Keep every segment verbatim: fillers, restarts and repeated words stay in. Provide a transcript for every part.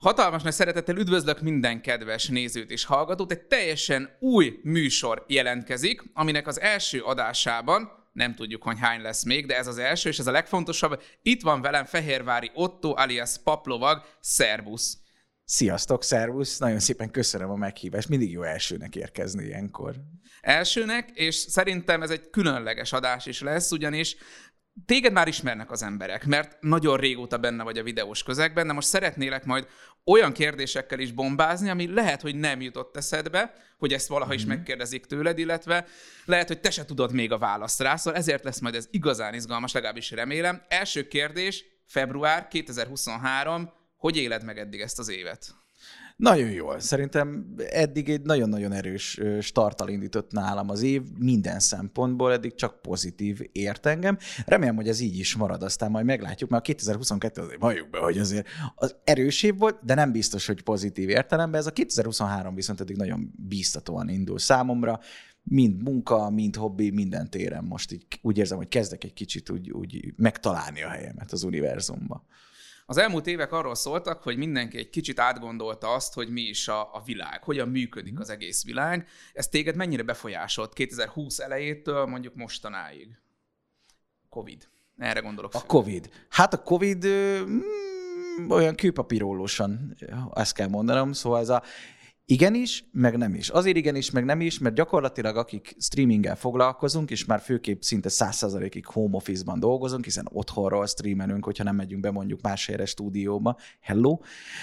Hatalmas nagy szeretettel üdvözlök minden kedves nézőt és hallgatót. Egy teljesen új műsor jelentkezik, aminek az első adásában, nem tudjuk, hogy hány lesz még, de ez az első, és ez a legfontosabb. Itt van velem Fehérvári Otto alias Paplovag. Szervusz! Sziasztok, szervusz! Nagyon szépen köszönöm a meghívást. Mindig jó elsőnek érkezni ilyenkor. Elsőnek, és szerintem ez egy különleges adás is lesz, ugyanis téged már ismernek az emberek, mert nagyon régóta benne vagy a videós közegben, de most szeretnélek majd olyan kérdésekkel is bombázni, ami lehet, hogy nem jutott eszedbe, hogy ezt valaha is megkérdezik tőled, illetve lehet, hogy te se tudod még a választ rá, szóval ezért lesz majd ez igazán izgalmas, legalábbis remélem. Első kérdés, február kétezer-huszonhárom, hogy éled meg eddig ezt az évet? Nagyon jól. Szerintem eddig egy nagyon-nagyon erős starttal indított nálam az év, minden szempontból eddig csak pozitív ért engem. Remélem, hogy ez így is marad, aztán majd meglátjuk, mert a kétezer-huszonkettő azért valljuk be, hogy azért az erős év volt, de nem biztos, hogy pozitív értelemben. Ez a kétezer-huszonhárom viszont eddig nagyon bíztatóan indul számomra, mind munka, mind hobbi, minden téren most így úgy érzem, hogy kezdek egy kicsit úgy, úgy megtalálni a helyemet az univerzumba. Az elmúlt évek arról szóltak, hogy mindenki egy kicsit átgondolta azt, hogy mi is a, a világ, hogyan működik az egész világ. Ez téged mennyire befolyásolt kétezer-húsz elejétől mondjuk mostanáig? Covid. Erre gondolok. A Covid. Hát a Covid mm, olyan kőpapírólósan, ezt kell mondanom, szóval ez a igenis, meg nem is. Azért igenis, meg nem is, mert gyakorlatilag akik streaminggel foglalkozunk, és már főképp szinte száz százalékig home office-ban dolgozunk, hiszen otthonról streamelünk, hogyha nem megyünk be mondjuk más helyre stúdióba. Hello!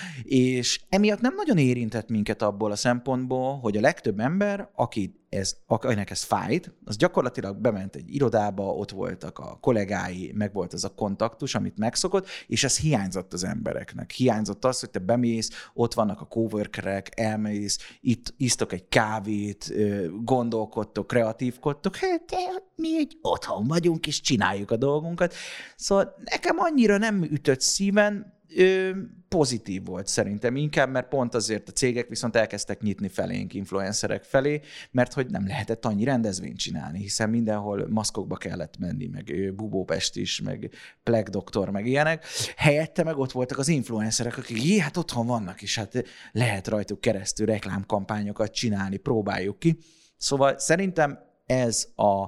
És emiatt nem nagyon érintett minket abból a szempontból, hogy a legtöbb ember, aki ez, akinek ez fájt, az gyakorlatilag bement egy irodába, ott voltak a kollégái, meg volt az a kontaktus, amit megszokott, és ez hiányzott az embereknek. Hiányzott az, hogy te bemész, ott vannak a coworkerek, elmész, itt isztok egy kávét, gondolkodtok, kreatívkodtok, hát mi egy otthon vagyunk, és csináljuk a dolgunkat. Szóval nekem annyira nem ütött szíven, Ö, pozitív volt szerintem inkább, mert pont azért a cégek viszont elkezdtek nyitni felénk, influencerek felé, mert hogy nem lehetett annyi rendezvényt csinálni, hiszen mindenhol maszkokba kellett menni, meg Bubópest is, meg Pleg Doktor, meg ilyenek. Helyette meg ott voltak az influencerek, akik jé, hát otthon vannak, és hát lehet rajtuk keresztül reklámkampányokat csinálni, próbáljuk ki. Szóval szerintem ez a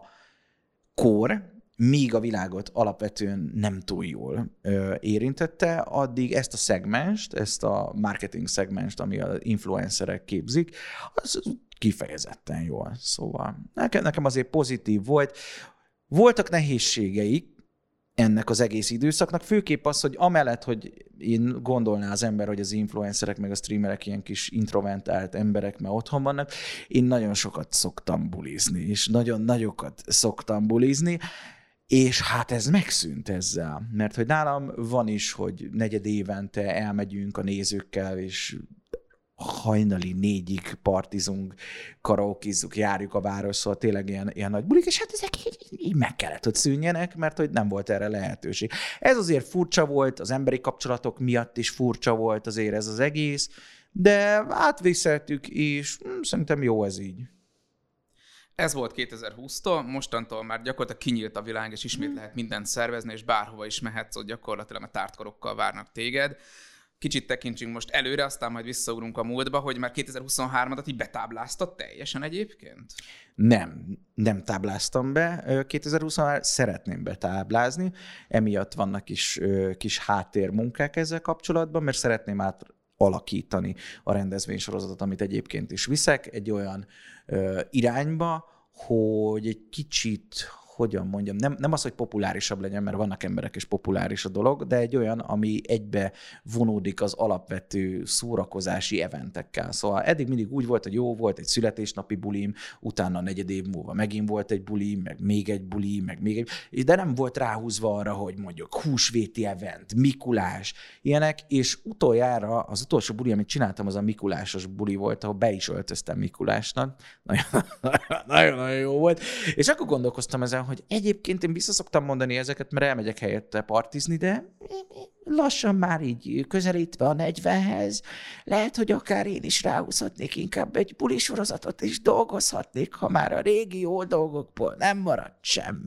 kor, míg a világot alapvetően nem túl jól ö, érintette, addig ezt a szegmenst, ezt a marketing szegmenst, ami az influencerek képzik, az kifejezetten jól. Szóval nekem, nekem azért pozitív volt. Voltak nehézségeik ennek az egész időszaknak, főképp az, hogy amellett, hogy én gondolná az ember, hogy az influencerek meg a streamerek ilyen kis introvertált emberek, mert otthon vannak, én nagyon sokat szoktam bulizni, és nagyon nagyokat szoktam bulizni, és hát ez megszűnt ezzel, mert hogy nálam van is, hogy negyed évente elmegyünk a nézőkkel, és hajnali négyig partizunk, karaokizzuk, járjuk a város, szóval tényleg ilyen, ilyen nagy bulik, és hát ezek így, így meg kellett, hogy szűnjenek, mert hogy nem volt erre lehetőség. Ez azért furcsa volt, az emberi kapcsolatok miatt is furcsa volt azért ez az egész, de átvészeltük, és hm, szerintem jó ez így. Ez volt kétezer-húsztól, mostantól már gyakorlatilag kinyílt a világ, és ismét lehet mindent szervezni, és bárhova is mehetsz, hogy gyakorlatilag a tártkorokkal várnak téged. Kicsit tekintsünk most előre, aztán majd visszaugrunk a múltba, hogy már kétezer-huszonhármat így betábláztad teljesen egyébként? Nem, nem tábláztam be. kétezer-huszonhárom szeretném betáblázni, emiatt vannak kis, kis háttérmunkák ezzel kapcsolatban, mert szeretném át alakítani a rendezvénysorozatot, amit egyébként is viszek, egy olyan ö, irányba, hogy egy kicsit, hogyan mondjam, nem, nem az, hogy populárisabb legyen, mert vannak emberek és populáris a dolog, de egy olyan, ami egybe vonódik az alapvető szórakozási eventekkel. Szóval eddig mindig úgy volt, hogy jó, volt egy születésnapi bulim, utána negyed év múlva megint volt egy buli, meg még egy buli, meg még egy, de nem volt ráhúzva arra, hogy mondjuk húsvéti event, Mikulás, ilyenek, és utoljára az utolsó buli, amit csináltam, az a Mikulásos buli volt, ahol be is öltöztem Mikulásnak. Nagyon-nagyon jó volt. És akkor gondolkoztam ezen, hogy egyébként én vissza szoktam mondani ezeket, mert elmegyek helyette partizni, de lassan már így közelítve a negyvenhez, lehet, hogy akár én is ráhúzhatnék inkább egy bulisorozatot, és dolgozhatnék, ha már a régi jó dolgokból nem maradt semmi.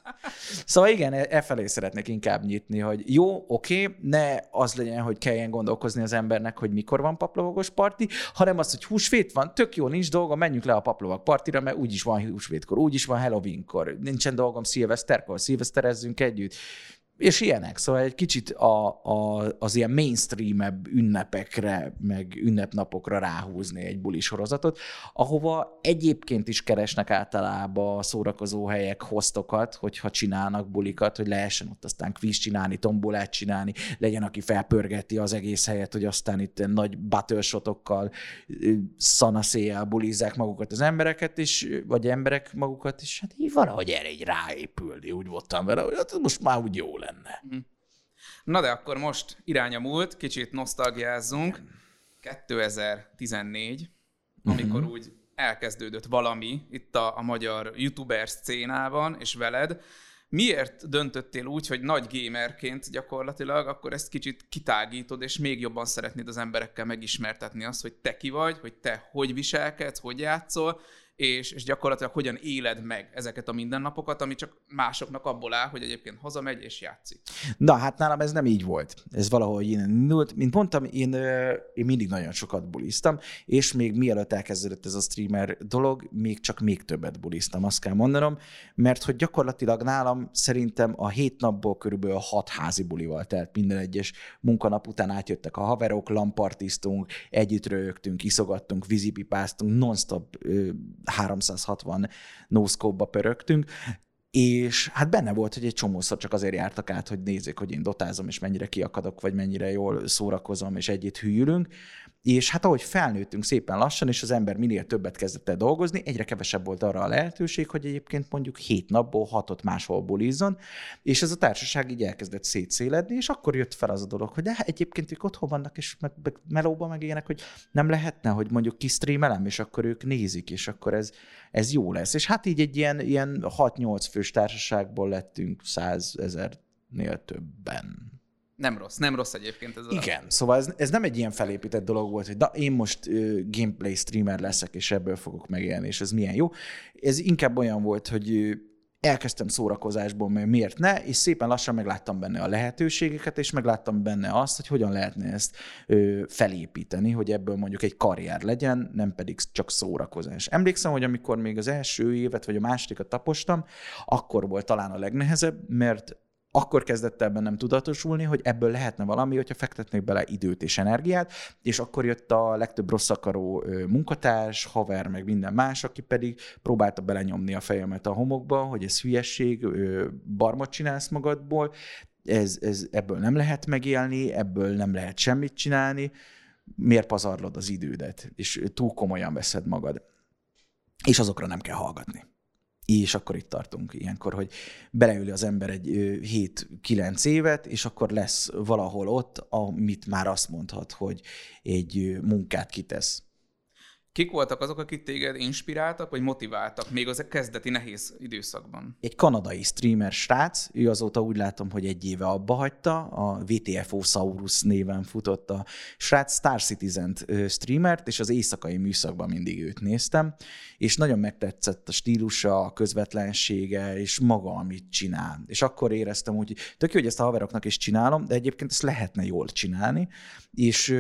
Szóval igen, e, e felé szeretnék inkább nyitni, hogy jó, oké, ne az legyen, hogy kelljen gondolkozni az embernek, hogy mikor van paplovagos parti, hanem az, hogy húsvét van, tök jó, nincs dolgom, menjünk le a paplovag partira, mert úgyis van húsvétkor, úgyis van Halloweenkor, nincsen dolgom szilveszterkor, szilveszterezzünk együtt. És ilyenek, szóval egy kicsit a, a, az ilyen mainstream-ebb ünnepekre, meg ünnepnapokra ráhúzni egy buli sorozatot, ahova egyébként is keresnek általában szórakozó helyek hostokat, hogyha csinálnak bulikat, hogy lehessen ott aztán kvíz csinálni, tombolát csinálni, legyen, aki felpörgeti az egész helyet, hogy aztán itt nagy battle-shotokkal szanaszéjjel bulizzák magukat az embereket, és, vagy emberek magukat, és hát így valahogy erre így ráépülni, úgy voltam vele, hogy hát most már úgy jó lenne. Na de akkor most irány a múlt, kicsit nosztalgiázzunk. kétezer-tizennégy, amikor uh-huh. úgy elkezdődött valami itt a, a magyar youtuber szcénában, és veled. Miért döntöttél úgy, hogy nagy gamerként gyakorlatilag akkor ezt kicsit kitágítod, és még jobban szeretnéd az emberekkel megismertetni azt, hogy te ki vagy, hogy te hogy viselkedsz, hogy játszol, és, és gyakorlatilag hogyan éled meg ezeket a mindennapokat, ami csak másoknak abból áll, hogy egyébként hazamegy és játszik. Na, hát nálam ez nem így volt. Ez valahogy innen indult. Mint mondtam, én, én mindig nagyon sokat buliztam, és még mielőtt elkezdődött ez a streamer dolog, még csak még többet buliztam, azt kell mondanom, mert hogy gyakorlatilag nálam szerintem a hét napból körülbelül hat házi bulival telt, minden egyes munkanap után átjöttek a haverok, lampartiztunk, együtt röhögtünk, iszogattunk, vízipipáztunk, non-stop háromszázhatvan no-scope-ba pörögtünk, és hát benne volt, hogy egy csomószor csak azért jártak át, hogy nézzék, hogy én dotázom, és mennyire kiakadok, vagy mennyire jól szórakozom, és együtt hűlünk. És hát ahogy felnőttünk szépen lassan, és az ember minél többet kezdett el dolgozni, egyre kevesebb volt arra a lehetőség, hogy egyébként mondjuk hét napból hatot máshol bulizzon, és ez a társaság így elkezdett szétszéledni, és akkor jött fel az a dolog, hogy de egyébként ők otthon vannak, és meg, meg melóban meg ilyenek, hogy nem lehetne, hogy mondjuk kistreamelem, és akkor ők nézik, és akkor ez, ez jó lesz. És hát így egy ilyen, ilyen hat-nyolc fős társaságból lettünk százezernél többen. Nem rossz, nem rossz egyébként ez a... Igen, szóval ez, ez nem egy ilyen felépített dolog volt, hogy da, én most uh, gameplay streamer leszek, és ebből fogok megélni, és ez milyen jó. Ez inkább olyan volt, hogy uh, elkezdtem szórakozásból, mert miért ne, és szépen lassan megláttam benne a lehetőségeket, és megláttam benne azt, hogy hogyan lehetne ezt uh, felépíteni, hogy ebből mondjuk egy karrier legyen, nem pedig csak szórakozás. Emlékszem, hogy amikor még az első évet, vagy a másodikat tapostam, akkor volt talán a legnehezebb, mert akkor kezdett el bennem tudatosulni, hogy ebből lehetne valami, hogyha fektetnék bele időt és energiát, és akkor jött a legtöbb rossz akaró munkatárs, haver, meg minden más, aki pedig próbálta belenyomni a fejemet a homokba, hogy ez hülyesség, barmot csinálsz magadból, ez, ez, ebből nem lehet megélni, ebből nem lehet semmit csinálni, miért pazarlod az idődet, és túl komolyan veszed magad. És azokra nem kell hallgatni. És akkor itt tartunk ilyenkor, hogy beleüli az ember egy hét-kilenc évet, és akkor lesz valahol ott, amit már azt mondhat, hogy egy munkát kitesz. Kik voltak azok, akik téged inspiráltak, vagy motiváltak még az kezdeti nehéz időszakban? Egy kanadai streamer srác, ő azóta úgy látom, hogy egy éve abba hagyta, a vé té ef Osaurus néven futott a srác, Star Citizen-t streamert, és az éjszakai műszakban mindig őt néztem, és nagyon megtetszett a stílusa, a közvetlensége, és maga, amit csinál. És akkor éreztem, hogy tök jó, hogy ezt a haveroknak is csinálom, de egyébként ezt lehetne jól csinálni, és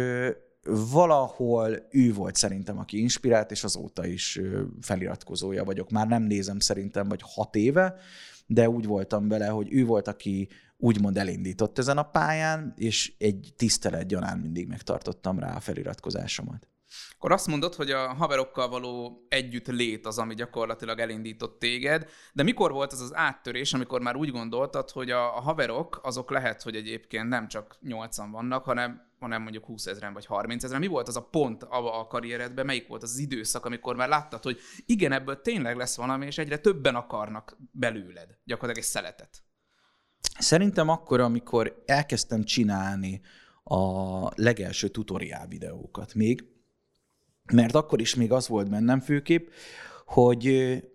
valahol ő volt szerintem, aki inspirált, és azóta is feliratkozója vagyok. Már nem nézem szerintem, vagy hat éve, de úgy voltam vele, hogy ő volt, aki úgymond elindított ezen a pályán, és egy tisztelet gyanán mindig megtartottam rá a feliratkozásomat. Akkor azt mondod, hogy a haverokkal való együtt lét az, ami gyakorlatilag elindított téged, de mikor volt az az áttörés, amikor már úgy gondoltad, hogy a, a haverok azok lehet, hogy egyébként nem csak nyolcan vannak, hanem, hanem mondjuk húszezren vagy harmincezren. Mi volt az a pont a, a karrieredben, melyik volt az, az időszak, amikor már láttad, hogy igen, ebből tényleg lesz valami, és egyre többen akarnak belőled, gyakorlatilag egy szeletet? Szerintem akkor, amikor elkezdtem csinálni a legelső tutoriál videókat még, mert akkor is még az volt bennem főképp, hogy,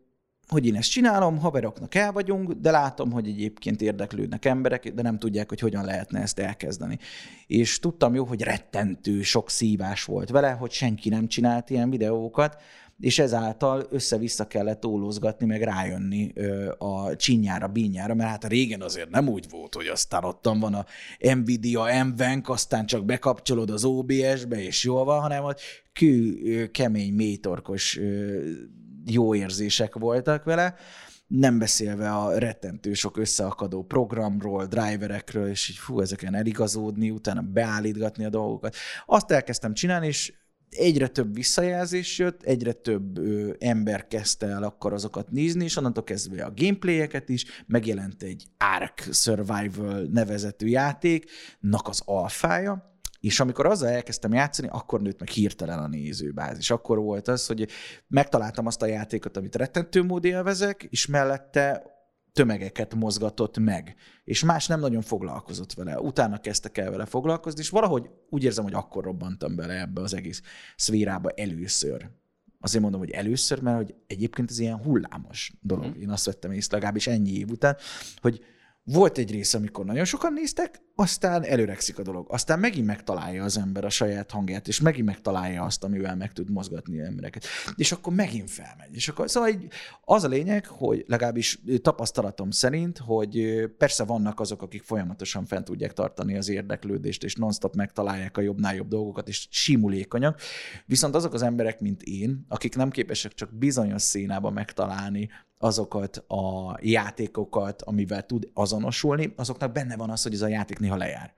hogy én ezt csinálom, haveroknak el vagyunk, de látom, hogy egyébként érdeklődnek emberek, de nem tudják, hogy hogyan lehetne ezt elkezdeni. És tudtam jó, hogy rettentő sok szívás volt vele, hogy senki nem csinált ilyen videókat, és ezáltal össze-vissza kellett ólózgatni, meg rájönni ö, a csinyára, bínyára, mert hát régen azért nem úgy volt, hogy aztán ottan van a Nvidia M-venk, aztán csak bekapcsolod az o bé es-be, és jól van, hanem hogy kő, ö, kemény, mélytorkos ö, jó érzések voltak vele, nem beszélve a rettentő sok összeakadó programról, driverekről, és így fú, ezeken eligazódni, utána beállítgatni a dolgokat. Azt elkezdtem csinálni, és egyre több visszajelzés jött, egyre több ö, ember kezdte el akkor azokat nézni, és onnantól kezdve a gameplayeket is, megjelent egy Ark Survival nevezetű játéknak az alfája, és amikor azzal elkezdtem játszani, akkor nőtt meg hirtelen a nézőbázis. Akkor volt az, hogy megtaláltam azt a játékot, amit rettentő mód élvezek, és mellette tömegeket mozgatott meg. És más nem nagyon foglalkozott vele. Utána kezdtek el vele foglalkozni, és valahogy úgy érzem, hogy akkor robbantam bele ebbe az egész szférába először. Azért mondom, hogy először, mert hogy egyébként ez ilyen hullámos dolog. Én azt vettem észre legalábbis ennyi év után, hogy volt egy rész, amikor nagyon sokan néztek, aztán előrekszik a dolog. Aztán megint megtalálja az ember a saját hangját, és megint megtalálja azt, amivel meg tud mozgatni az embereket. És akkor megint felmegy. És akkor, szóval így az a lényeg, hogy legalábbis tapasztalatom szerint, hogy persze vannak azok, akik folyamatosan fent tudják tartani az érdeklődést, és non-stop megtalálják a jobbnál jobb dolgokat, és simulékonyak. Viszont azok az emberek, mint én, akik nem képesek csak bizonyos színában megtalálni azokat a játékokat, amivel tud azonosulni, azoknak benne van az, hogy ez a játék néha lejár.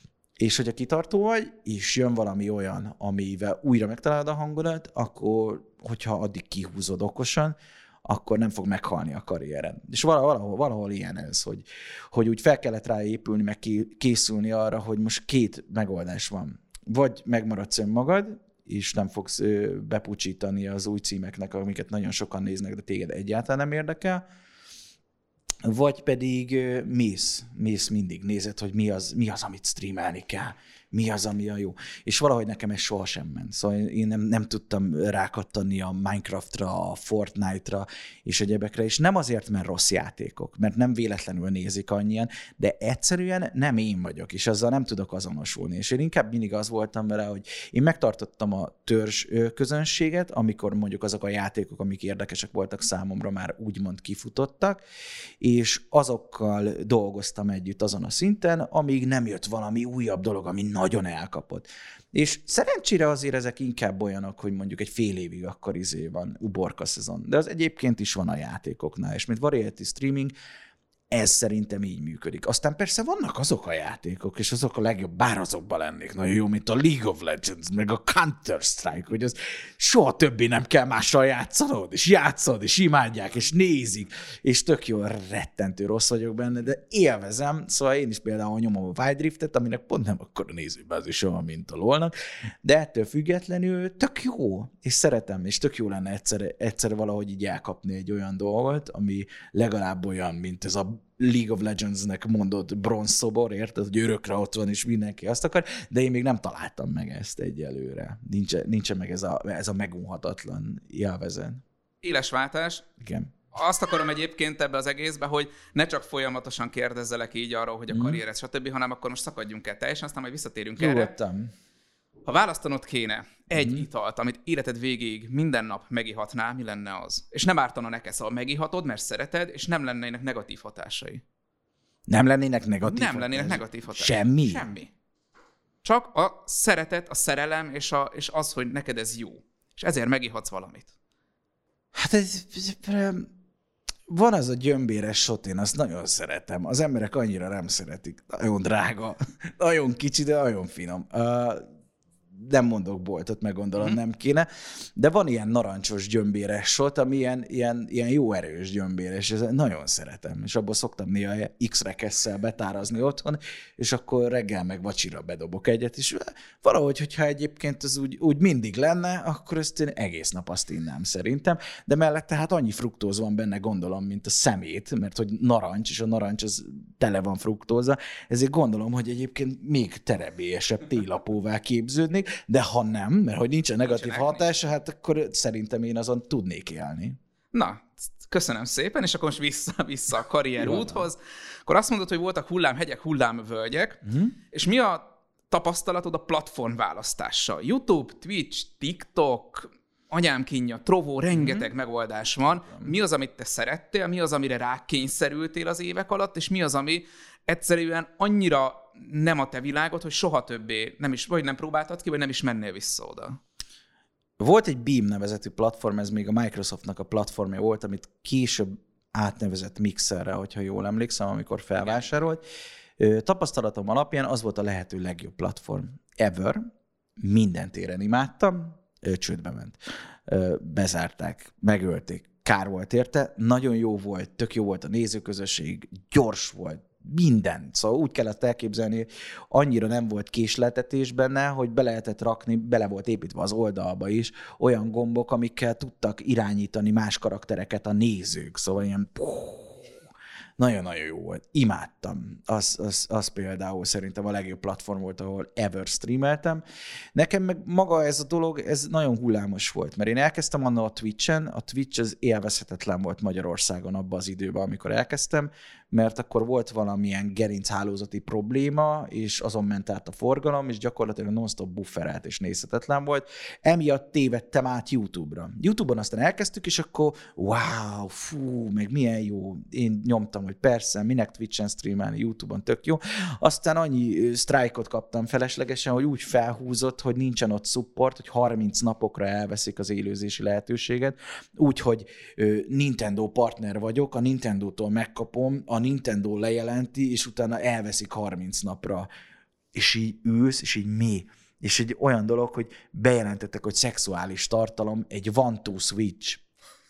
És hogyha kitartó vagy, és jön valami olyan, amivel újra megtalálod a hangodat, akkor, hogyha addig kihúzod okosan, akkor nem fog meghalni a karriered. És valahol, valahol ilyen ez, hogy, hogy úgy fel kellett rá épülni, meg készülni arra, hogy most két megoldás van. Vagy megmaradsz önmagad, és nem fogsz bepucsítani az új címeknek, amiket nagyon sokan néznek, de téged egyáltalán nem érdekel, vagy pedig mész, mész mindig, nézed, hogy mi az, mi az, amit streamelni kell, mi az, ami a jó. És valahogy nekem ez sohasem ment. Szóval én nem, nem tudtam rákattani a Minecraftra, a Fortnite-ra és egyebekre, és nem azért, mert rossz játékok, mert nem véletlenül nézik annyian, de egyszerűen nem én vagyok, és azzal nem tudok azonosulni. És én inkább mindig az voltam vele, hogy én megtartottam a törzs közönséget, amikor mondjuk azok a játékok, amik érdekesek voltak számomra, már úgymond kifutottak, és azokkal dolgoztam együtt azon a szinten, amíg nem jött valami újabb dolog, ami nagyon elkapott. És szerencsére azért ezek inkább olyanok, hogy mondjuk egy fél évig akkor izé van uborka szezon. De az egyébként is van a játékoknál, és mint variety streaming, ez szerintem így működik. Aztán persze vannak azok a játékok, és azok a legjobb, bár azokban lennék nagyon jó, mint a League of Legends, meg a Counter-Strike, hogy az soha többé nem kell mással játszanod, és játszod, és imádják, és nézik, és tök jó, rettentő rossz vagyok benne, de élvezem, szóval én is például nyomom a Wild Riftet, aminek pont nem akkor a nézőbázis olyan, mint a lolnak, de ettől függetlenül tök jó, és szeretem, és tök jó lenne egyszer, egyszer valahogy így elkapni egy olyan dolgot, ami legalább olyan, mint ez a League of Legends-nek mondott bronzszobor, érted, hogy örökre ott van, és mindenki azt akar, de én még nem találtam meg ezt egyelőre. Nincs, nincs meg ez a, ez a megunhatatlan élvezet. Éles váltás. Igen. Azt akarom egyébként ebbe az egészbe, hogy ne csak folyamatosan kérdezzelek így arról, hogy a karriered, mm. stb., hanem akkor most szakadjunk el teljesen, aztán majd visszatérünk Nyugodtan. erre. Ha választanod kéne egy Mm. italt, amit életed végéig minden nap megihatnál, mi lenne az? És nem ártana neked, szóval megihatod, mert szereted, és nem lennének negatív hatásai. Nem lennének negatív Nem hatásai? lennének negatív hatásai. Semmi? Semmi. Csak a szeretet, a szerelem, és, a, és az, hogy neked ez jó. És ezért megihatsz valamit. Hát ez, van az a gyömbéres sot, én azt nagyon szeretem. Az emberek annyira nem szeretik. Nagyon drága, nagyon kicsi, de nagyon finom. Uh, nem mondok boltot, meg gondolom, mm. nem kéne, de van ilyen narancsos gyömbéres sot, ami ilyen, ilyen, ilyen jó erős gyömbéres, ez nagyon szeretem, és abból szoktam néha X-rekesszel betárazni otthon, és akkor reggel meg vacsira bedobok egyet, és valahogy, hogyha egyébként az úgy, úgy mindig lenne, akkor ezt én egész nap azt innám szerintem, de mellette hát annyi fruktóz van benne, gondolom, mint a szemét, mert hogy narancs, és a narancs az tele van fruktóza, ezért gondolom, hogy egyébként még terebélyesebb télapóvá képződnék, de ha nem, mert hogy nincsen negatív hatása, hát akkor szerintem én azon tudnék élni. Na, köszönöm szépen, és akkor most vissza, vissza a karrier úthoz. Akkor azt mondod, hogy voltak hullámhegyek, hullámvölgyek, uh-huh. és mi a tapasztalatod a platform választással? YouTube, Twitch, TikTok, anyám kínja, Trovo, rengeteg uh-huh. megoldás van. Mi az, amit te szerettél, mi az, amire rákényszerültél az évek alatt, és mi az, ami egyszerűen annyira nem a te világod, hogy soha többé nem is, vagy nem próbáltad ki, vagy nem is mennél vissza oda? Volt egy Beam nevezetű platform, ez még a Microsoftnak a platformja volt, amit később átnevezett Mixerre, hogyha jól emlékszem, amikor felvásárolt. Tapasztalatom alapján az volt a lehető legjobb platform ever. Minden téren imádtam, csődbe ment. Bezárták, megölték, kár volt érte, nagyon jó volt, tök jó volt a nézőközösség, gyors volt, minden. Szóval úgy kellett elképzelni, annyira nem volt késletetés benne, hogy be lehetett rakni, bele volt építve az oldalba is olyan gombok, amikkel tudtak irányítani más karaktereket a nézők. Szóval ilyen nagyon-nagyon jó volt. Imádtam. Az, az, az például szerintem a legjobb platform volt, ahol ever streameltem. Nekem meg maga ez a dolog, ez nagyon hullámos volt, mert én elkezdtem annól a Twitchen, a Twitch az élvezhetetlen volt Magyarországon abban az időben, amikor elkezdtem, mert akkor volt valamilyen gerinchálózati probléma, és azon ment át a forgalom, és gyakorlatilag non-stop bufferelt, és nézhetetlen volt. Emiatt tévedtem át YouTube-ra. YouTube-on aztán elkezdtük, és akkor wow, fú, meg milyen jó. Én nyomtam, hogy persze, minek Twitch-en streamelni, YouTube-on tök jó. Aztán annyi sztrájkot kaptam feleslegesen, hogy úgy felhúzott, hogy nincsen ott support, hogy harminc napokra elveszik az élőzési lehetőséget. Úgyhogy Nintendo partner vagyok, a Nintendótól megkapom, a Nintendo lejelenti, és utána elveszik harminc napra. És így ülsz, és így mi? És egy olyan dolog, hogy bejelentettek, hogy szexuális tartalom, egy one-two switch.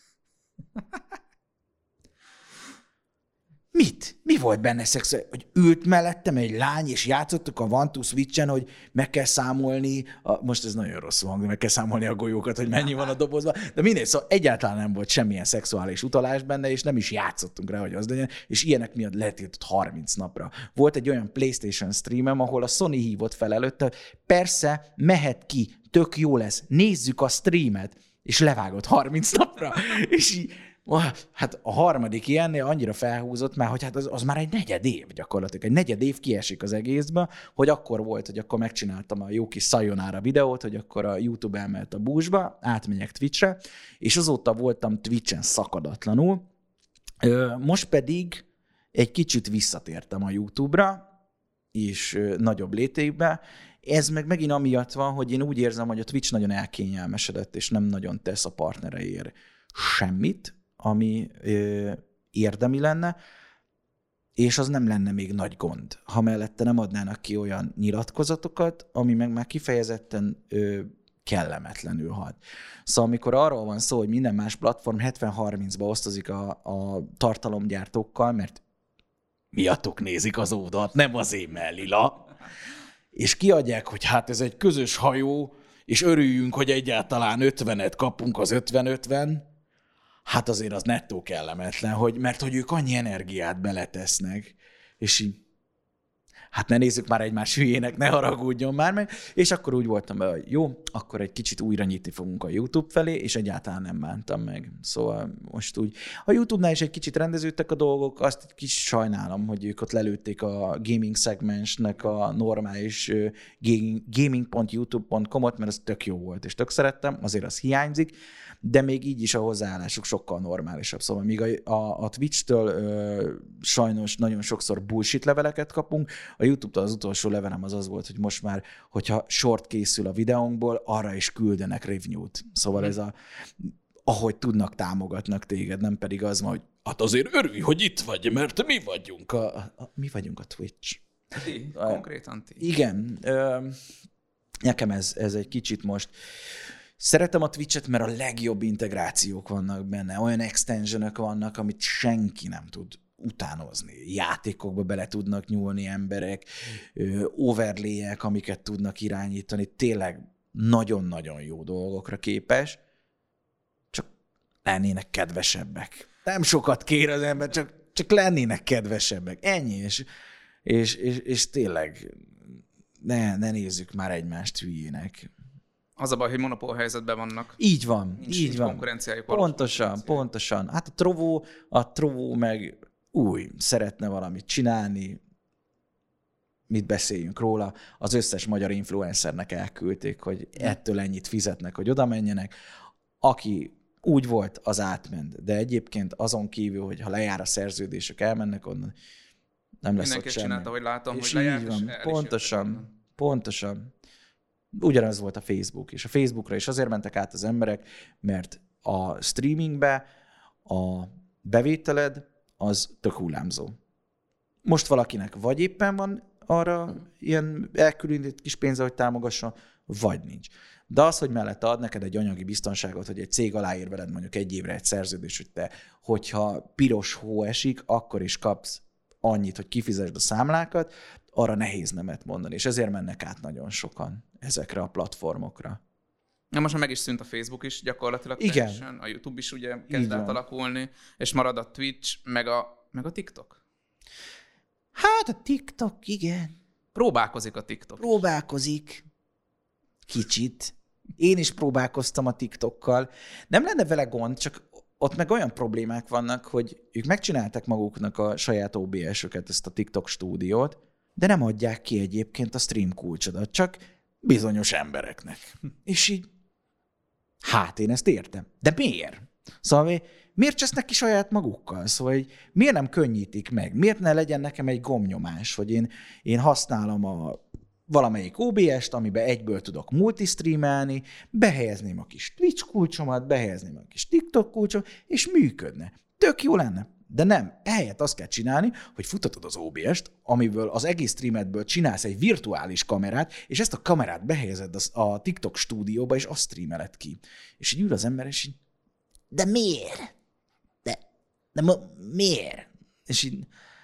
Mit? Mi volt benne szexuális? Hogy ült mellettem egy lány, és játszottuk a one-two switchen, hogy meg kell számolni, a, most ez nagyon rossz hang, meg kell számolni a golyókat, hogy mennyi van a dobozban, de mindegy, szóval egyáltalán nem volt semmilyen szexuális utalás benne, és nem is játszottunk rá, hogy az legyen, és ilyenek miatt letiltott harminc napra. Volt egy olyan PlayStation streamem, ahol a Sony hívott fel előtte, persze, mehet ki, tök jó lesz, nézzük a streamet, és levágott harminc napra, és így, hát a harmadik ilyennél annyira felhúzott már, hogy hát az, az már egy negyed év gyakorlatilag. Egy negyed év kiesik az egészbe, hogy akkor volt, hogy akkor megcsináltam a jó kis sayonara videót, hogy akkor a YouTube elment a búzsba, átmegyek Twitchre, és azóta voltam Twitchen szakadatlanul. Most pedig egy kicsit visszatértem a YouTube-ra, és nagyobb létékbe. Ez meg megint amiatt van, hogy én úgy érzem, hogy a Twitch nagyon elkényelmesedett, és nem nagyon tesz a partnereiért semmit, ami ö, érdemi lenne, és az nem lenne még nagy gond, ha mellette nem adnának ki olyan nyilatkozatokat, ami meg már kifejezetten ö, kellemetlenül hat. Szóval amikor arról van szó, hogy minden más platform hetven harmincba osztozik a, a tartalomgyártókkal, mert miattok nézik az ódat, nem az én mellila, és kiadják, hogy hát ez egy közös hajó, és örüljünk, hogy egyáltalán ötvenet kapunk az ötven ötven, hát azért az nettó kellemetlen, hogy, mert hogy ők annyi energiát beletesznek, és így, hát ne nézzük már egymás hülyének, ne haragudjon már meg, és akkor úgy voltam be, hogy jó, akkor egy kicsit újra nyitni fogunk a YouTube felé, és egyáltalán nem bántam meg. Szóval most úgy, a YouTube-nál is egy kicsit rendeződtek a dolgok, azt egy kis sajnálom, hogy ők ott lelőtték a gaming szegmensnek a normális gaming pont youtube pont com-ot, mert az tök jó volt, és tök szerettem, azért az hiányzik, de még így is a hozzáállásuk sokkal normálisabb. Szóval míg a, a, a Twitch-től ö, sajnos nagyon sokszor bullshit leveleket kapunk, a YouTube-tól az utolsó levelem az az volt, hogy most már, hogyha short készül a videónkból, arra is küldenek review-t. Szóval ez a, ahogy tudnak, támogatnak téged, nem pedig az, hogy hát azért örülj, hogy itt vagy, mert mi vagyunk a, a mi vagyunk a Twitch. Ti, konkrétan ti. Igen. Ö, nekem ez, ez egy kicsit most szeretem a Twitch-et, mert a legjobb integrációk vannak benne, olyan extensionök vannak, amit senki nem tud utánozni. Játékokba bele tudnak nyúlni emberek, overlay-ek, amiket tudnak irányítani, tényleg nagyon-nagyon jó dolgokra képes, csak lennének kedvesebbek. Nem sokat kér az ember, csak, csak lennének kedvesebbek. Ennyi, és, és, és, és tényleg ne, ne nézzük már egymást hülyének. Az a baj, hogy monopól helyzetben vannak. Így van, nincs, így nincs van. konkurenciájuk. Pontosan, konkurenciájuk. pontosan. Hát a Trovo, a Trovo meg új, szeretne valamit csinálni, mit beszéljünk róla, az összes magyar influencernek elküldték, hogy ettől ennyit fizetnek, hogy oda menjenek. Aki úgy volt, az átment. De egyébként azon kívül, hogy ha lejár a szerződések, elmennek onnan, nem lesz Mindenki ott semmi. csinálta, hogy látom, És hogy lejárt, így van, és el is pontosan, jöttek. pontosan. Ugyanaz volt a Facebook, és a Facebookra is azért mentek át az emberek, mert a streamingbe a bevételed az tök hullámzó. Most valakinek vagy éppen van arra ilyen elkülönített kis pénze, hogy támogassa, vagy nincs. De az, hogy mellette ad neked egy anyagi biztonságot, hogy egy cég aláír veled mondjuk egy évre egy szerződés, hogy te, hogyha piros hó esik, akkor is kapsz annyit, hogy kifizesd a számlákat, arra nehéz nemet mondani, és ezért mennek át nagyon sokan ezekre a platformokra. Na most már meg is szűnt a Facebook is gyakorlatilag. Igen. Teljesen. A YouTube is ugye kezd átalakulni, és marad a Twitch, meg a, meg a TikTok. Hát a TikTok, igen. Próbálkozik a TikTok. Próbálkozik. Kicsit. Én is próbálkoztam a TikTokkal. Nem lenne vele gond, csak ott meg olyan problémák vannak, hogy ők megcsinálták maguknak a saját ó bé es-öket, ezt a TikTok stúdiót, de nem adják ki egyébként a stream kulcsodat, csak bizonyos embereknek. És így, hát én ezt értem. De miért? Szóval miért csesznek ki saját magukkal? Szóval hogy miért nem könnyítik meg? Miért ne legyen nekem egy gombnyomás, hogy én, én használom a valamelyik ó bé est, amiben egyből tudok multistreamelni, behelyezném a kis Twitch kulcsomat, behelyezném a kis TikTok kulcsomat, és működne. Tök jó lenne. De nem, ehelyett azt kell csinálni, hogy futatod az ó bé est, amiből az egész streamedből csinálsz egy virtuális kamerát, és ezt a kamerát behelyezed a TikTok stúdióba, és azt streameled ki. És így ül az ember, és így, de miért? De, de ma, miért? És így,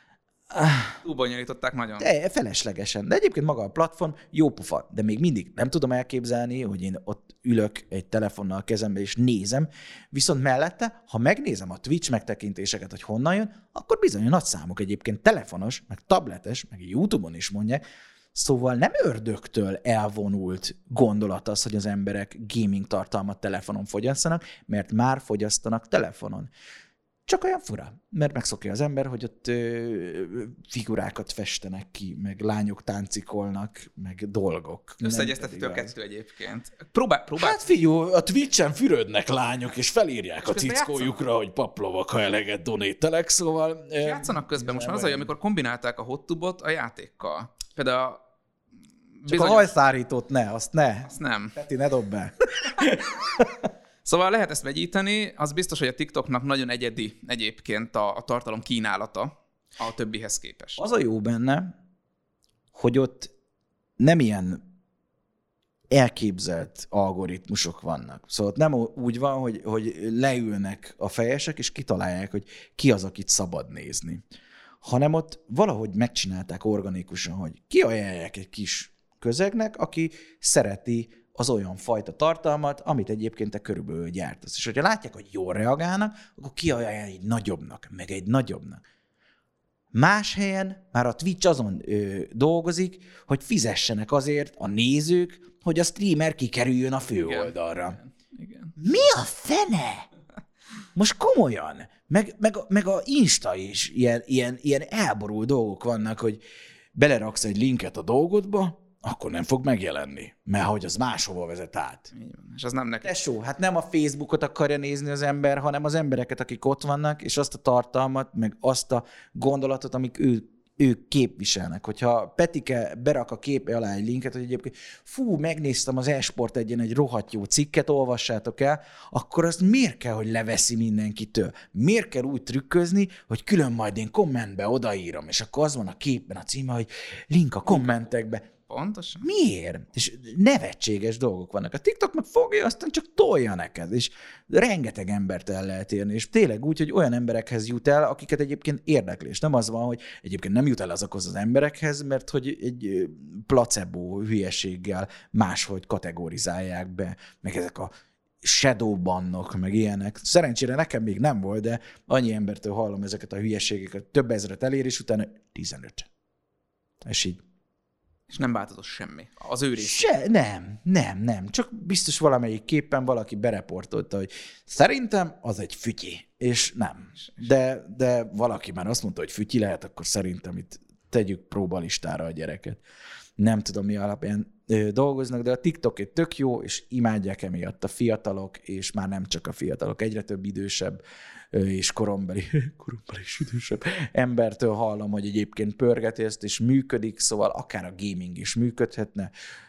Túl bonyolították nagyon. de feleslegesen. De egyébként maga a platform jó pufa, de még mindig nem tudom elképzelni, hogy én ott ülök egy telefonnal a kezembe és nézem, viszont mellette, ha megnézem a Twitch megtekintéseket, hogy honnan jön, akkor bizony nagy számok egyébként telefonos, meg tabletes, meg YouTube-on is mondják, szóval nem ördögtől elvonult gondolat az, hogy az emberek gaming tartalmat telefonon fogyasszanak, mert már fogyasztanak telefonon. Csak olyan fura, mert megszokja az ember, hogy ott ö, figurákat festenek ki, meg lányok táncikolnak, meg dolgok. Összeegyeztethető a kettő egyébként. Próbál, próbál. Hát figyú, a Twitch-en fürödnek lányok, és felírják És a közben cickójukra, hogy paplovak, ha eleget donételek, szóval... És játszanak közben. Most már az, hogy amikor kombinálták a hot-tubot a játékkal. Például a... Csak bizony... a hajszárítót ne, azt ne. Azt nem. Peti, ne dob be. Szóval lehet ezt vegyíteni, az biztos, hogy a TikToknak nagyon egyedi egyébként a, a tartalom kínálata a többihez képest. Az a jó benne, hogy ott nem ilyen elképzelt algoritmusok vannak. Szóval ott nem úgy van, hogy, hogy leülnek a fejesek, és kitalálják, hogy ki az, akit szabad nézni. Hanem ott valahogy megcsinálták organikusan, hogy kiajánlják egy kis közegnek, aki szereti az olyan fajta tartalmat, amit egyébként te körülbelül gyártasz. És hogyha látják, hogy jól reagálnak, akkor kiajánlják egy nagyobbnak, meg egy nagyobbnak. Más helyen már a Twitch azon ö, dolgozik, hogy fizessenek azért a nézők, hogy a streamer kikerüljön a főoldalra. Igen. Igen. Mi a fene? Most komolyan. Meg, meg, meg a Insta is ilyen, ilyen, ilyen elborult dolgok vannak, hogy beleraksz egy linket a dolgodba, akkor nem fog megjelenni, mert hogy az máshova vezet át. Így van. És az nem neki. Tesó, hát nem a Facebookot akarja nézni az ember, hanem az embereket, akik ott vannak, és azt a tartalmat, meg azt a gondolatot, amik ő, ők képviselnek. Hogyha Petike berak a képe alá egy linket, hogy egyébként fú, megnéztem az e-sport egyen egy rohadt jó cikket, olvassátok el, akkor azt miért kell, hogy leveszi mindenkitől? Miért kell úgy trükközni, hogy külön majd én kommentbe odaírom, és akkor az van a képen a címe, hogy link a kommentekbe. Pontosan. Miért? És nevetséges dolgok vannak. A TikTok meg fogja, aztán csak tolja neked, és rengeteg embert el lehet érni, és tényleg úgy, hogy olyan emberekhez jut el, akiket egyébként érdekli, és nem az van, hogy egyébként nem jut el azokhoz az emberekhez, mert hogy egy placebo hülyeséggel máshogy kategorizálják be, meg ezek a shadow bannok, meg ilyenek. Szerencsére nekem még nem volt, de annyi embertől hallom ezeket a hülyeségeket, több ezret elér, és utána tizenöt. És így És nem változott semmi. Az ő rész. Se, nem, nem, nem. Csak biztos valamelyik képen valaki bereportolta, hogy szerintem az egy fütyi, és nem. De, de valaki már azt mondta, hogy fütyi lehet, akkor szerintem itt tegyük próbalistára a gyereket. Nem tudom, mi alapján ö, dolgoznak, de a TikTok egy tök jó, és imádják emiatt a fiatalok, és már nem csak a fiatalok, egyre több idősebb ö, és korombeli, korombeli és idősebb embertől hallom, hogy egyébként pörgeti ezt, és működik, szóval akár a gaming is működhetne.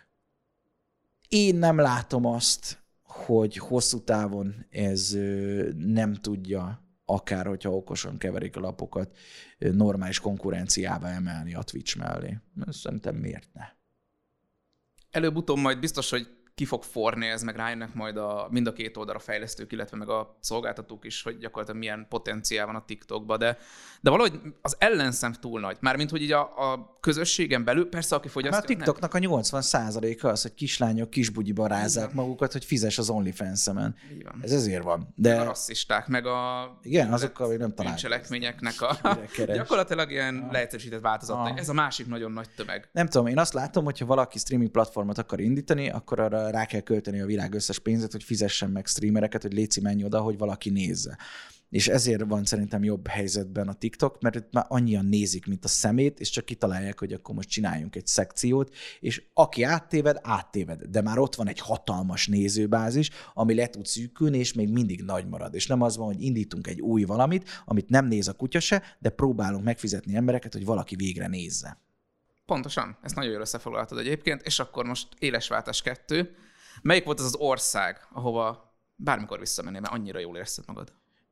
Én nem látom azt, hogy hosszú távon ez ö, nem tudja, akár hogyha okosan keverik a lapokat, normális konkurenciába emelni a Twitch mellé. Szerintem miért ne? Előbb-utóbb majd biztos, hogy ki fog forni ez, meg rájönnek majd a, mind a két oldalra fejlesztők, illetve meg a szolgáltatók is, hogy gyakorlatilag milyen potenciál van a TikTokba, de, de valahogy az ellenszem túl nagy. Mármint, hogy így a, a közösségen belül, persze, aki fogyasztja... Már a TikToknak a nyolcvan százaléka az, hogy kislányok kisbugyiba rázzák magukat, hogy fizes az OnlyFans-emen. Ez ezért van. De... A rasszisták, meg a... Igen, azokkal még nem találkozom. Cselekményeknek a... Gyakorlatilag ilyen ah. leegyszerűsített változat. Ah. Ez a másik nagyon nagy tömeg. Nem tudom, én azt látom, hogyha valaki streaming platformot akar indítani, akkor arra rá kell költeni a világ összes pénzét, hogy fizessen meg streamereket, hogy léci menj oda, hogy valaki nézze. És ezért van szerintem jobb helyzetben a TikTok, mert itt már annyian nézik, mint a szemét, és csak kitalálják, hogy akkor most csináljunk egy szekciót, és aki áttéved, áttéved. De már ott van egy hatalmas nézőbázis, ami le tud szűkülni, és még mindig nagy marad. És nem az van, hogy indítunk egy új valamit, amit nem néz a kutya se, de próbálunk megfizetni embereket, hogy valaki végre nézze. Pontosan, ezt nagyon jól összefoglaltad egyébként, és akkor most élesváltás kettő. Melyik volt az az ország, ahova bármikor visszamennél, mert annyira jól érzted magad?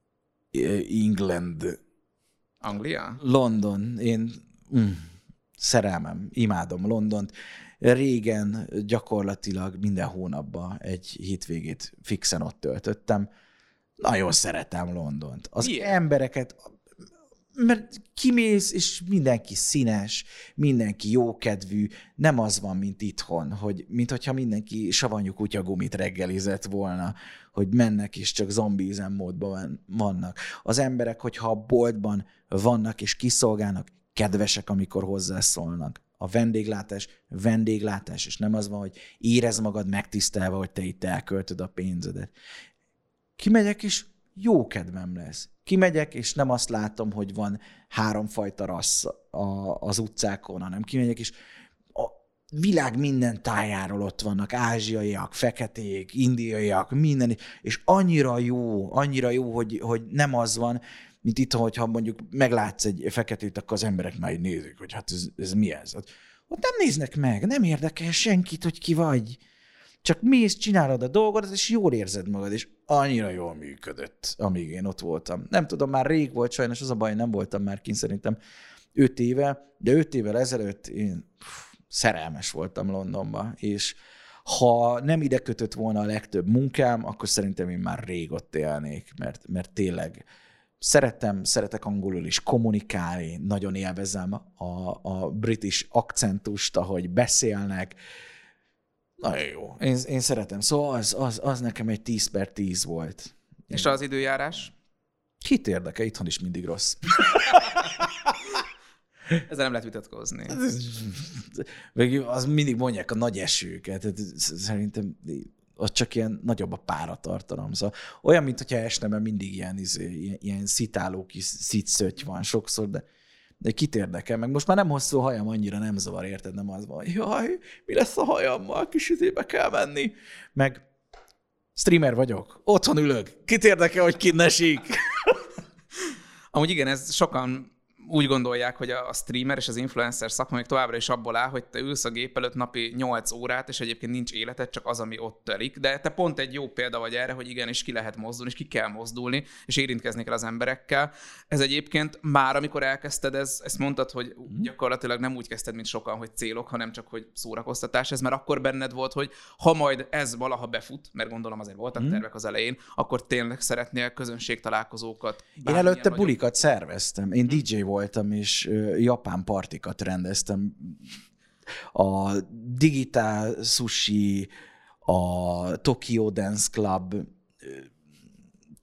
England. Anglia? London. Én mm, szerelmem, imádom Londont. Régen gyakorlatilag minden hónapban egy hétvégét fixen ott töltöttem. Nagyon szeretem Londont. Az Miért? embereket... Mert kimész, és mindenki színes, mindenki jókedvű, nem az van, mint itthon, hogy mint hogyha mindenki savanyú kutyagumit reggelizett volna, hogy mennek és csak zombi üzemmódban vannak. Az emberek, hogyha a boltban vannak és kiszolgálnak, kedvesek, amikor hozzászólnak. A vendéglátás, vendéglátás, és nem az van, hogy érezd magad megtisztelve, hogy te itt elköltöd a pénzedet. Kimegyek, és jó kedvem lesz. Kimegyek, és nem azt látom, hogy van háromfajta rassz a, az utcákon, hanem kimegyek, és a világ minden tájáról ott vannak ázsiaiak, feketék, indiaiak, minden, és annyira jó, annyira jó, hogy, hogy nem az van, mint itt, hogyha mondjuk meglátsz egy feketét, akkor az emberek már így nézik, hogy hát ez, ez mi ez? Ott nem néznek meg, nem érdekel senkit, hogy ki vagy. Csak mész, csinálod a dolgodat, és jól érzed magad, és annyira jól működött, amíg én ott voltam. Nem tudom, már rég volt, sajnos az a baj, nem voltam már kint szerintem öt éve, de öt évvel ezelőtt én pff, szerelmes voltam Londonba, és ha nem ide kötött volna a legtöbb munkám, akkor szerintem én már rég ott élnék, mert, mert tényleg szeretem, szeretek angolul is kommunikálni, nagyon élvezem a, a british akcentust, ahogy beszélnek. Nagyon jó. Én, én szeretem. Szóval az, az, az nekem egy tíz per tíz volt. És az időjárás? Kit érdekel? Itthon is mindig rossz. Ezzel nem lehet vitatkozni. Az mindig mondják a nagy esőket. Szerintem az csak ilyen nagyobb a páratartalom. Szóval olyan, mint hogyha esne, mert mindig ilyen, ilyen, ilyen szitáló kis szitszöty van sokszor, de de kit érdekel, meg most már nem hosszú a hajam, annyira nem zavar, érted? Nem az van, jaj, mi lesz a hajammal, kis időbe kell menni. Meg streamer vagyok, otthon ülök, kit érdekel, hogy kint esik. Amúgy igen, ez sokan úgy gondolják, hogy a streamer és az influencer szakma még továbbra is abból áll, hogy te ülsz a gép előtt napi nyolc órát, és egyébként nincs életed, csak az, ami ott telik. De te pont egy jó példa vagy erre, hogy igenis ki lehet mozdulni, és ki kell mozdulni, és érintkezni kell az emberekkel. Ez egyébként már, amikor elkezdted, ez, ezt mondtad, hogy gyakorlatilag nem úgy kezdted, mint sokan, hogy célok, hanem csak, hogy szórakoztatás. Ez már akkor benned volt, hogy ha majd ez valaha befut, mert gondolom azért voltak tervek az elején, akkor tényleg szeretnél közönségtalálkozókat. Én előtte bulikat szerveztem. Én dé dzsé voltam, és japán partikat rendeztem. A Digital Sushi, a Tokyo Dance Club,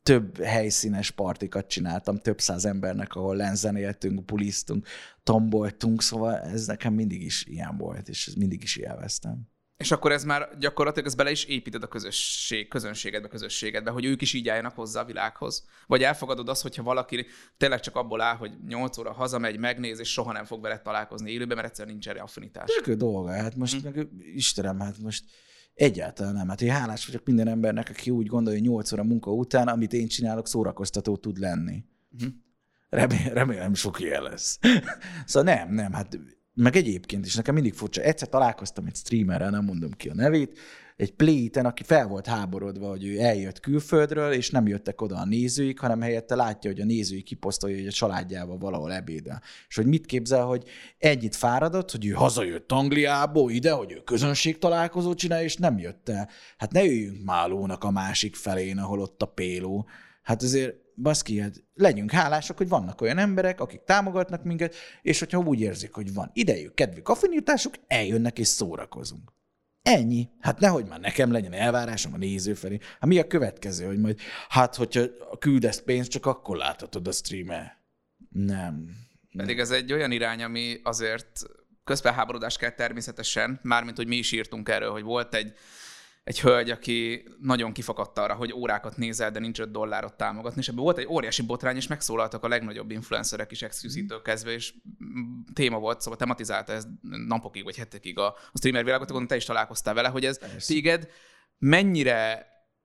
több helyszínes partikat csináltam, több száz embernek, ahol lenzenéltünk, buliztunk, tomboltunk, szóval ez nekem mindig is ilyen volt, és ez mindig is élveztem. És akkor ez már gyakorlatilag ez bele is építed a közösség, közönségedbe, közösségedbe, hogy ők is így álljanak hozzá a világhoz. Vagy elfogadod azt, hogyha valaki tényleg csak abból áll, hogy nyolc óra hazamegy, megnéz, és soha nem fog veled találkozni élőben, mert egyszerűen nincs erre affinitás. Tök dolga, hát most, hm. meg, Istenem, hát most egyáltalán nem. Hát én hálás vagyok minden embernek, aki úgy gondolja, hogy nyolc óra munka után, amit én csinálok, szórakoztató tud lenni. Hm. Remélem, remélem sok ilyen lesz. Szóval nem, nem, hát meg egyébként is nekem mindig furcsa. Egyszer találkoztam egy streamerrel, nem mondom ki a nevét, egy Play-ten, aki fel volt háborodva, hogy ő eljött külföldről, és nem jöttek oda a nézőik, hanem helyette látja, hogy a nézői kiposztolja, hogy a családjával valahol ebédel. És hogy mit képzel, hogy ennyit fáradott, hogy ő hazajött Angliából ide, hogy ő közönségtalálkozót csinál, és nem jött el. Hát ne üljünk Málónak a másik felén, ahol ott a péló. Hát azért baszki, hát legyünk hálások, hogy vannak olyan emberek, akik támogatnak minket, és hogyha úgy érzik, hogy van idejük, kedvük, affinitásuk, eljönnek és szórakozunk. Ennyi. Hát nehogy már nekem legyen elvárásom a néző felé. Hát mi a következő, hogy majd, hát hogyha küldesz pénzt, csak akkor láthatod a streamer. Nem. Pedig ez egy olyan irány, ami azért közfelháborodás kell természetesen, mármint, hogy mi is írtunk erről, hogy volt egy egy hölgy, aki nagyon kifakadt arra, hogy órákat nézel, de nincs öt dollárot támogatni, és ebből volt egy óriási botrány, és megszólaltak a legnagyobb influencerek is Excuse-től kezdve, és téma volt, szóval tematizálta ez napokig, vagy hetekig a, a streamer világot, akkor te is találkoztál vele, hogy ez Persze. téged mennyire,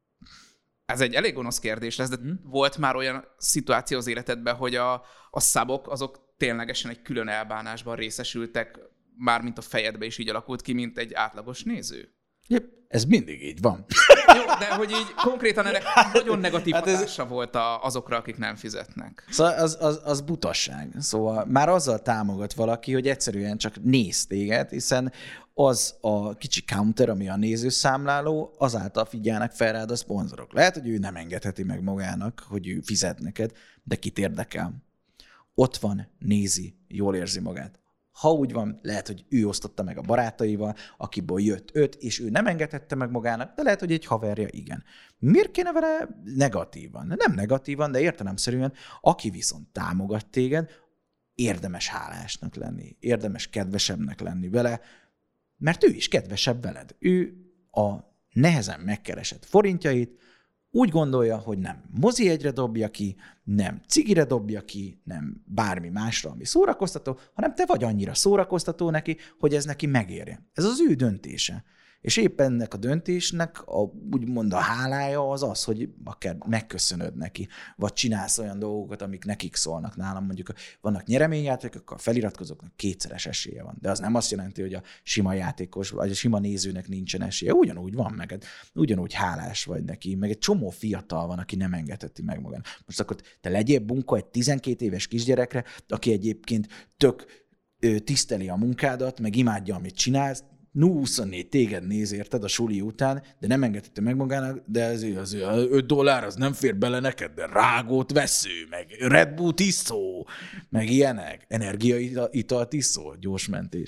ez egy elég gonosz kérdés lesz, de hmm. volt már olyan szituáció az életedben, hogy a, a szabok azok ténylegesen egy külön elbánásban részesültek, mármint a fejedbe is így alakult ki, mint egy átlagos néző? Yep. Ez mindig így van. Jó, de hogy így konkrétan ennek nagyon negatív hát hatása ez... volt a, azokra, akik nem fizetnek. Szóval az, az, az butasság. Szóval már azzal támogat valaki, hogy egyszerűen csak néz téged, hiszen az a kicsi counter, ami a nézőszámláló, azáltal figyelnek fel rád a szponzorok. Lehet, hogy ő nem engedheti meg magának, hogy ő fizet neked, de kit érdekel? Ott van, nézi, jól érzi magát. Ha úgy van, lehet, hogy ő osztotta meg a barátaival, akiből jött öt, és ő nem engedhette meg magának, de lehet, hogy egy haverja igen. Miért kéne vele negatívan? Nem negatívan, de értelemszerűen, aki viszont támogat téged, érdemes hálásnak lenni, érdemes kedvesebbnek lenni vele, mert ő is kedvesebb veled. Ő a nehezen megkeresett forintjait úgy gondolja, hogy nem mozijegyre dobja ki, nem cigire dobja ki, nem bármi másra, ami szórakoztató, hanem te vagy annyira szórakoztató neki, hogy ez neki megérje. Ez az ő döntése. És éppen ennek a döntésnek a, úgymond a hálája az az, hogy akár megköszönöd neki, vagy csinálsz olyan dolgokat, amik nekik szólnak. Nálam mondjuk vannak nyereményjátékok, akkor a feliratkozóknak kétszeres esélye van. De az nem azt jelenti, hogy a sima játékos, vagy a sima nézőnek nincsen esélye. Ugyanúgy van meg, ugyanúgy hálás vagy neki, meg egy csomó fiatal van, aki nem engedheti meg magának. Most akkor te legyél bunka egy tizenkét éves kisgyerekre, aki egyébként tök ö, tiszteli a munkádat, meg imádja, amit csinálsz, nulla huszonnégy téged néz, érted, a suli után, de nem engedhette meg magának, de az, az öt dollár az nem fér bele neked, de rágót vesző, meg Red Bull tiszó, meg ilyenek, energiaital tiszó, gyors mentés.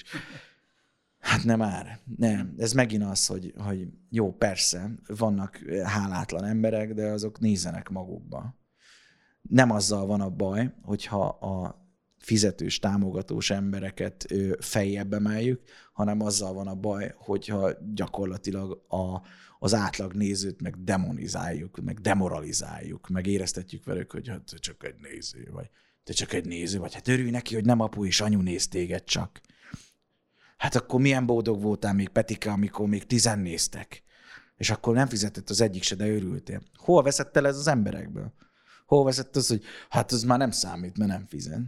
Hát nem már, nem. Ez megint az, hogy, hogy jó, persze, vannak hálátlan emberek, de azok nézzenek magukba. Nem azzal van a baj, hogyha a fizetős, támogatós embereket feljebb emeljük, hanem azzal van a baj, hogyha gyakorlatilag a, az átlag nézőt meg demonizáljuk, meg demoralizáljuk, meg éreztetjük velük, hogy hát te csak egy néző vagy. Te csak egy néző vagy. Hát örülj neki, hogy nem apu és anyu néz téged csak. Hát akkor milyen boldog voltál még, Petika, amikor még tizen néztek. És akkor nem fizetett az egyik se, de örültél. Hol veszett el ez az emberekből? Hol veszett az, hogy hát az már nem számít, mert nem fizet.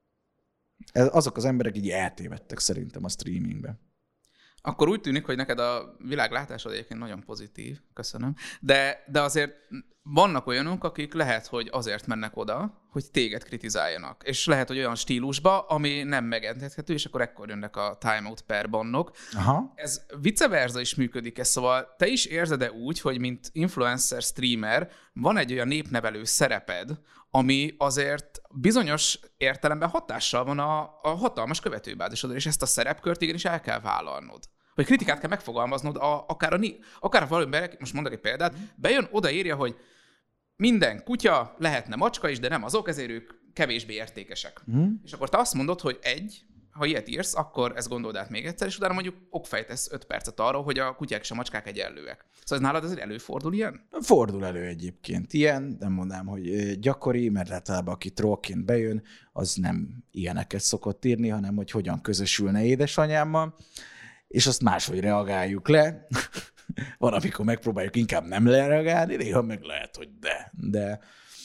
Azok az emberek így eltévedtek szerintem a streamingbe. Akkor úgy tűnik, hogy neked a világlátásod egyébként nagyon pozitív, köszönöm, de, de azért vannak olyanok, akik lehet, hogy azért mennek oda, hogy téged kritizáljanak. És lehet, hogy olyan stílusba, ami nem megengedhető, és akkor ekkor jönnek a timeout per bannok. Aha. Ez vice versa is működik, ez szóval te is érzed-e úgy, hogy mint influencer, streamer van egy olyan népnevelő szereped, ami azért bizonyos értelemben hatással van a, a hatalmas követőbázisodra, és ezt a szerepkört igenis el kell vállalnod. Vagy kritikát kell megfogalmaznod, a, akár, a, akár a valami, most mondok egy példát, bejön, odaírja, hogy minden kutya lehetne macska is, de nem azok, ezért ők kevésbé értékesek. Hm? És akkor te azt mondod, hogy egy, ha ilyet írsz, akkor ezt gondold át még egyszer, és utána mondjuk okfejtesz öt percet arról, hogy a kutyák és a macskák egyenlőek. Szóval ez nálad azért előfordul ilyen? Fordul elő egyébként ilyen, nem mondanám, hogy gyakori, mert általában aki trollként bejön, az nem ilyeneket szokott írni, hanem hogy hogyan közösülne édesanyámmal, és azt máshogy reagáljuk le. Van, amikor megpróbáljuk inkább nem lereagálni, néha meg lehet, hogy de. De,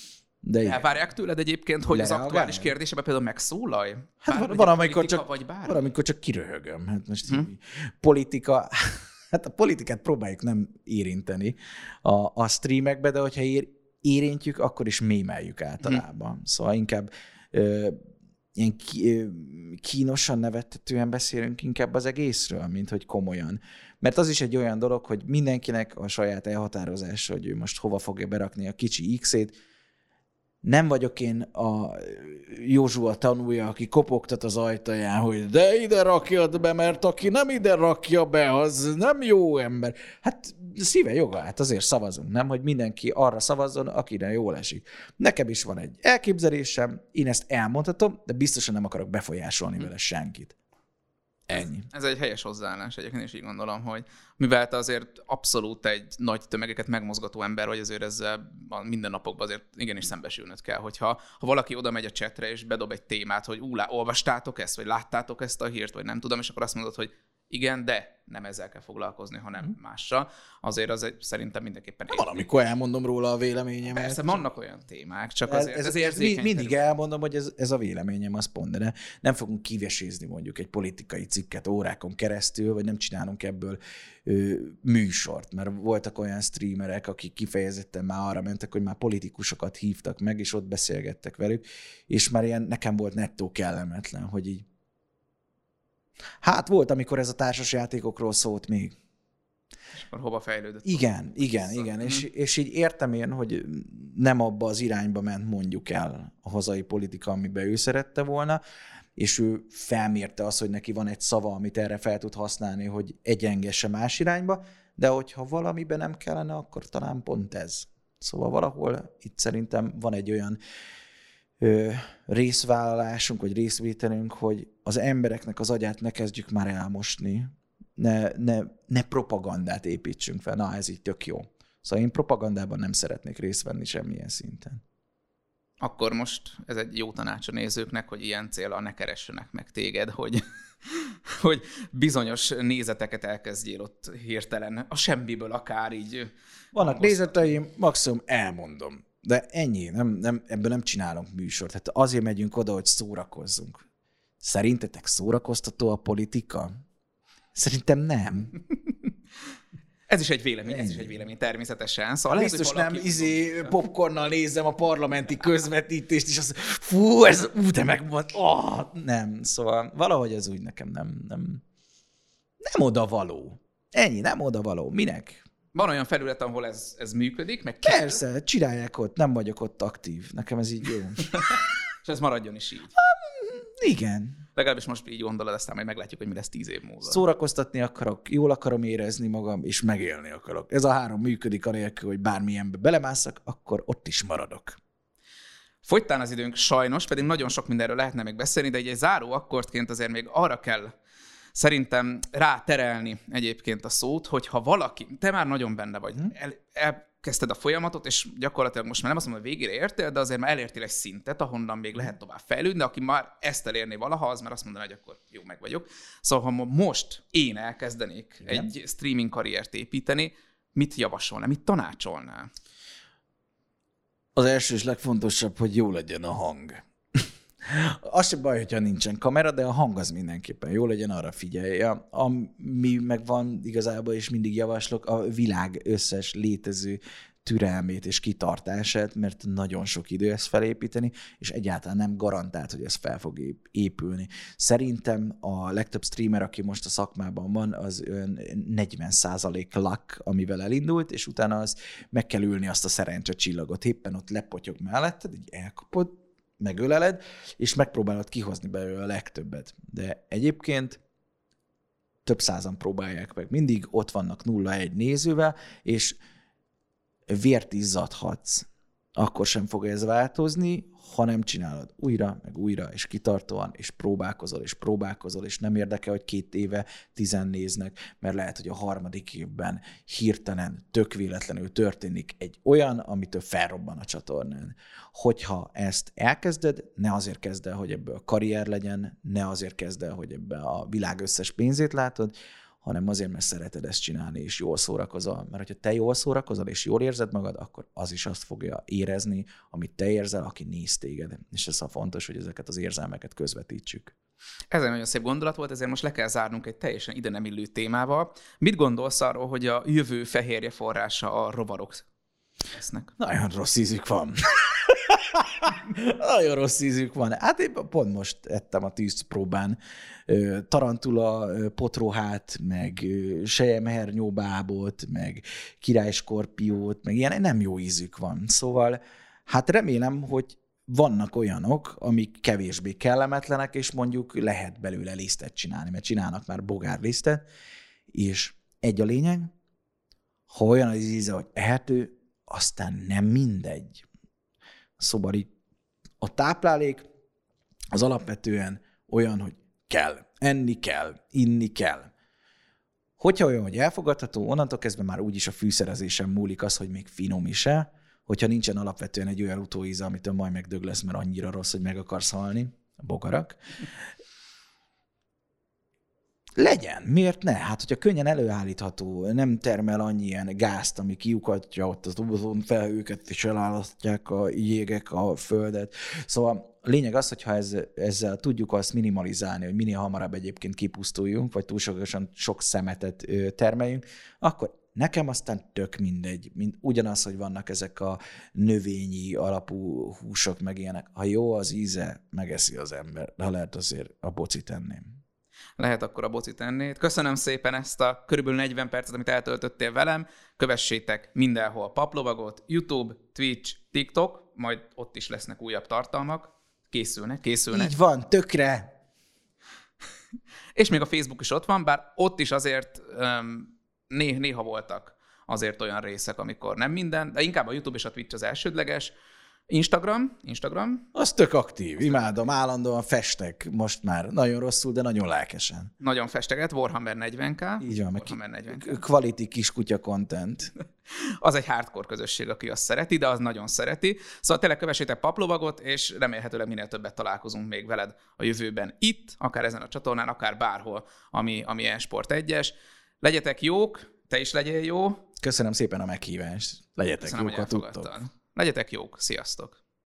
de elvárják tőled egyébként, hogy Lereagálni? az aktuális kérdésében például megszólalj? Hát Bár, van, amikor csak, vagy bármi? van, amikor csak kiröhögöm. Hát most Hm. politika, hát a politikát próbáljuk nem érinteni a, a streamekbe, de hogyha ér, érintjük, akkor is mémeljük általában. Hm. Szóval inkább ö, ilyen ki, ö, kínosan, nevettetően beszélünk inkább az egészről, mint hogy komolyan. Mert az is egy olyan dolog, hogy mindenkinek a saját elhatározása, hogy ő most hova fogja berakni a kicsi X-ét. Nem vagyok én a Józsua tanúja, aki kopogtat az ajtaján, hogy de ide rakjad be, mert aki nem ide rakja be, az nem jó ember. Hát szíve joga, hát azért szavazunk, nem? Hogy mindenki arra szavazzon, akire jól esik. Nekem is van egy elképzelésem, én ezt elmondhatom, de biztosan nem akarok befolyásolni vele senkit. Ennyi. Ez egy helyes hozzáállás, egyébként is így gondolom, hogy mivel te azért abszolút egy nagy tömegeket megmozgató ember vagy, azért ezzel a mindennapokban azért igenis szembesülnöd kell, hogyha ha valaki oda megy a chatre és bedob egy témát, hogy ú, lá, olvastátok ezt, vagy láttátok ezt a hírt, vagy nem tudom, és akkor azt mondod, hogy igen, de nem ezzel kell foglalkozni, hanem mm. mással. Azért az egy, szerintem mindenképpen... Valamikor elmondom róla a véleményemet. Persze, vannak olyan témák, csak ez, azért ez, ez, ez ez mindig elmondom, hogy ez, ez a véleményem, az pont, de ne, nem fogunk kivesézni mondjuk egy politikai cikket órákon keresztül, vagy nem csinálunk ebből ö, műsort, mert voltak olyan streamerek, akik kifejezetten már arra mentek, hogy már politikusokat hívtak meg, és ott beszélgettek velük, és már ilyen nekem volt nettó kellemetlen, hogy így hát volt, amikor ez a társasjátékokról szólt még. És akkor hova fejlődött? Igen, igen, Vissza. igen. Mm. És, és így értem én, hogy nem abba az irányba ment mondjuk el a hazai politika, amiben ő szerette volna, és ő felmérte azt, hogy neki van egy szava, amit erre fel tud használni, hogy egyengesse más irányba, de hogyha valamiben nem kellene, akkor talán pont ez. Szóval valahol itt szerintem van egy olyan ö, részvállalásunk, vagy részvételünk, hogy az embereknek az agyát ne kezdjük már elmosni, ne, ne, ne propagandát építsünk fel. Na, ez így tök jó. Szóval én propagandában nem szeretnék részt venni semmilyen szinten. Akkor most ez egy jó tanács a nézőknek, hogy ilyen céllal ne keressenek meg téged, hogy, hogy bizonyos nézeteket elkezdjél ott hirtelen, a semmiből akár így. Vannak nézeteim, maximum elmondom. De ennyi, nem, nem, ebből nem csinálunk műsort. Hát azért megyünk oda, hogy szórakozzunk. Szerintetek szórakoztató a politika? Szerintem nem. Ez is egy vélemény, ez is egy vélemény természetesen. Szóval lehet, biztos nem izé popcornnal nézem a parlamenti közvetítést, és az fú, ez ú, de megmond. Oh, nem, szóval valahogy ez úgy nekem nem, nem, nem odavaló. Ennyi, nem odavaló. Minek? Van olyan felület, ahol ez, ez működik, meg persze, kell. Csinálják ott, nem vagyok ott aktív. Nekem ez így jó. És ez maradjon is így. Igen. Legalábbis most így gondolod, aztán majd meglátjuk, hogy mi lesz tíz év múlva. Szórakoztatni akarok, jól akarom érezni magam, és megélni akarok. Ez a három működik anélkül, hogy bármilyenbe belemászak, akkor ott is maradok. Fogytán az időnk sajnos, pedig nagyon sok mindenről lehetne még beszélni, de egy záró akkordként azért még arra kell szerintem ráterelni egyébként a szót, hogy ha valaki, te már nagyon benne vagy, hmm. el, elkezdted a folyamatot, és gyakorlatilag most már nem azt mondom, hogy végére értél, de azért már elértél egy szintet, ahonnan még lehet tovább fejlődni, aki már ezt elérné valaha, az már azt mondaná, hogy akkor jó, meg vagyok. Szóval ha most én elkezdenék igen. egy streaming karriert építeni, mit javasolnál, mit tanácsolnál? Az első és legfontosabb, hogy jó legyen a hang. Az sem baj, hogyha nincsen kamera, de a hang az mindenképpen jó legyen, arra figyelj. Ami meg van igazából, és mindig javaslok, a világ összes létező türelmét és kitartását, mert nagyon sok idő ezt felépíteni, és egyáltalán nem garantált, hogy ez fel fog épülni. Szerintem a legtöbb streamer, aki most a szakmában van, az negyven százalék luck, amivel elindult, és utána az meg kell ülni azt a szerencse csillagot. Éppen ott lepotyog melletted, így elkapod, megöleled, és megpróbálod kihozni belőle a legtöbbet. De egyébként több százan próbálják meg. Mindig ott vannak nulla egy nézővel, és vért izzadhatsz. akkor sem fog ez változni, ha nem csinálod újra, meg újra, és kitartóan, és próbálkozol, és próbálkozol, és nem érdekel, hogy két éve tizen néznek, mert lehet, hogy a harmadik évben hirtelen, tök véletlenül történik egy olyan, amitől felrobban a csatornán. Hogyha ezt elkezded, ne azért kezd el, hogy ebből karrier legyen, ne azért kezd el, hogy ebbe a világ összes pénzét látod, hanem azért, mert szereted ezt csinálni, és jól szórakozol. Mert hogyha te jól szórakozol, és jól érzed magad, akkor az is azt fogja érezni, amit te érzel, aki néz téged. És ez a fontos, hogy ezeket az érzelmeket közvetítsük. Ez egy nagyon szép gondolat volt, ezért most le kell zárnunk egy teljesen ide nem illő témával. Mit gondolsz arról, hogy a jövő fehérje forrása a rovarok lesznek? Nagyon rossz ízük van. Nagyon rossz ízük van. Hát én pont most ettem a tűzpróbán tarantula potróhát, meg selyemhernyóbábot, meg királyskorpiót, meg ilyen nem jó ízük van. Szóval hát remélem, hogy vannak olyanok, amik kevésbé kellemetlenek, és mondjuk lehet belőle lisztet csinálni, mert csinálnak már bogárlisztet, és egy a lényeg, ha olyan az íze, hogy ehető, aztán nem mindegy. Szóval itt a táplálék az alapvetően olyan, hogy kell. Enni kell, inni kell. Hogyha olyan, hogy elfogadható, onnantól kezdve már úgyis a fűszerezésen múlik az, hogy még finom is-e, hogyha nincsen alapvetően egy olyan utóíze, amitől majd megdög lesz, mert annyira rossz, hogy meg akarsz halni, a bogarak. Legyen, miért ne? Hát, hogyha könnyen előállítható, nem termel annyi ilyen gázt, ami kiukatja ott az ozon felhőket, és elálasztják a jégek a földet. Szóval a lényeg az, hogyha ez, ezzel tudjuk azt minimalizálni, hogy minél hamarabb egyébként kipusztuljunk, vagy túlságosan sok szemetet termeljünk, akkor nekem aztán tök mindegy. Mind ugyanaz, hogy vannak ezek a növényi alapú húsok, meg ilyenek. Ha jó az íze, megeszi az ember. Ha lehet, azért a bocit enném. Lehet akkor a bocit enni. Köszönöm szépen ezt a körülbelül negyven percet, amit eltöltöttél velem. Kövessétek mindenhol Paplovagot, YouTube, Twitch, TikTok, majd ott is lesznek újabb tartalmak. Készülnek, készülnek. Így van, tökre! És még a Facebook is ott van, bár ott is azért um, né- néha voltak azért olyan részek, amikor nem minden, de inkább a YouTube és a Twitch az elsődleges. Instagram, Instagram. Az tök aktív, imádom, állandóan festek most már. Nagyon rosszul, de nagyon lelkesen. Nagyon festeget, Warhammer negyven ká. Így van, Warhammer negyven ká. Quality kiskutya content. Az egy hardcore közösség, aki azt szereti, de az nagyon szereti. Szóval tényleg kövessétek Paplovagot, és remélhetőleg minél többet találkozunk még veled a jövőben itt, akár ezen a csatornán, akár bárhol, ami, ami e-sport egyes. Legyetek jók, te is legyél jó. Köszönöm szépen a meghívást. Legyetek Köszönöm, jók, ha tudtok. Legyetek jók, sziasztok!